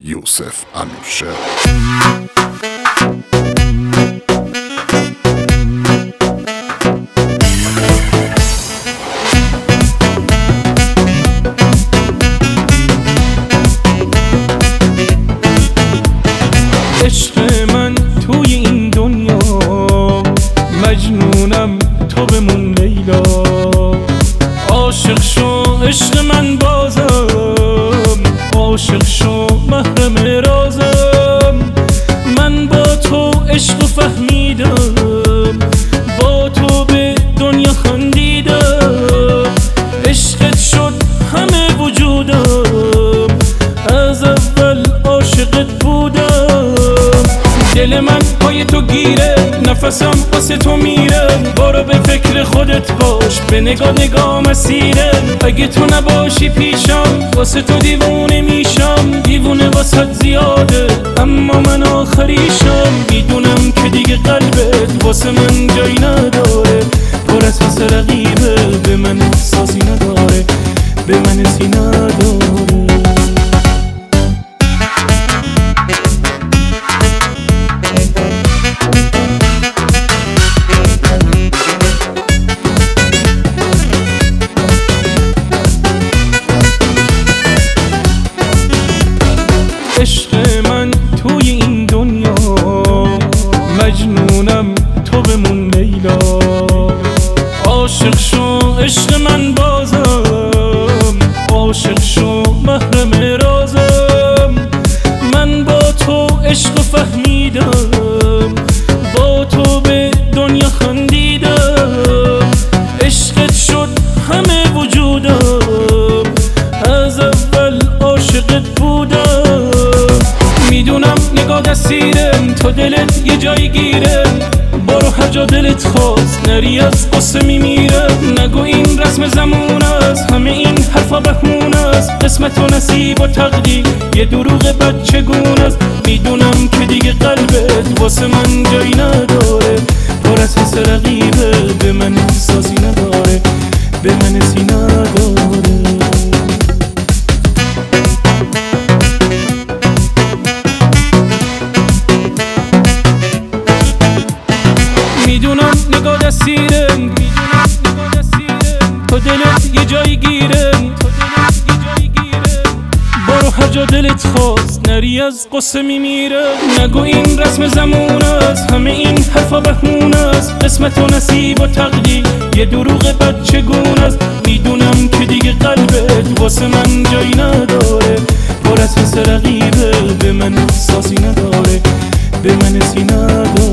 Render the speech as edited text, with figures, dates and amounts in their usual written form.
یوسف انوشه. عشق من توی این دنیا، مجنونم تو بمون لیلا. عاشق شو عشق من بازم، عاشق شو محرم رازم. من با تو عشق فهمیدم، با تو به دنیا خندیدم. عشقت شد همه وجودم، از اول عاشقت بودم. دل من پای تو گیره، نفسم واسه تو میره. برو به فکر خودت باش، به نگاه مسیره. اگه تو نباشی پیشم، واسه تو دیوونه میشم. دیوونه واسه زیاده، اما من آخریشم. میدونم که دیگه قلبت واسه من جایی نداره. پر از واسه رقیبه، به من احساسی نداره، به من حسی نداره. عشق من توی این دنیا، مجنونم تو بمون لیلا. عاشق شو عشق من بازم، عاشق شو محرم رازم. من با تو عشق فهمیدم، با تو به دنیا خندیدم. عشقت شد همه وجودم، از اول عاشقت بودم. میدونم نگاه دستیرم، تو دلت یه جایی گیره. برو هر جا دلت خواست، نری از قصه میمیرم. نگو این رسم زمون است، همه این حرفا بهونه است. قسمت و نصیب و تقدیر یه دروغ بچگون است. میدونم که دیگه قلبت واسه من جایی نداره. پر از حس رقیبه، به من احساسی نداره، به من حسی نداره. میدونم نگاه دستیرم، تو دلت یه جایی گیره. برو هر جا دلت خواست، نری از قصه میمیره. نگو این رسم زمون است، همه این حرفا بهونه است. قسمت و نصیب و تقدیر یه دروغ بچگون است. میدونم که دیگه قلبت واسه من جایی نداره. پر از حس رقیبه، به من احساسی نداره، به من حسی نداره.